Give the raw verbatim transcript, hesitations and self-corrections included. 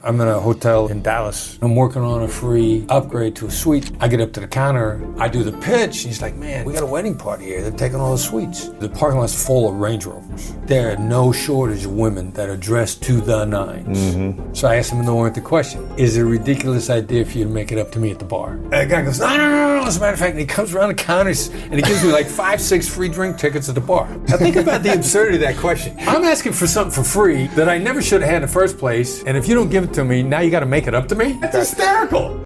I'm in a hotel in Dallas. I'm working on a free upgrade to a suite. I get up to the counter. I do the pitch. He's like, man, we got a wedding party here. They're taking all the suites. The parking lot's full of Range Rovers. There are no shortage of women that are dressed to the nines. Mm-hmm. So I asked him the oriented question. Is it a ridiculous idea for you to make it up to me at the bar? And the guy goes, no, no, no, no. As a matter of fact, and he comes around the counters and he gives me like five, six free drink tickets at the bar. Now think about the absurdity of that question. I'm asking for something for free that I never should have had in the first place. And if you don't give it to me, now you got to make it up to me? That's hysterical.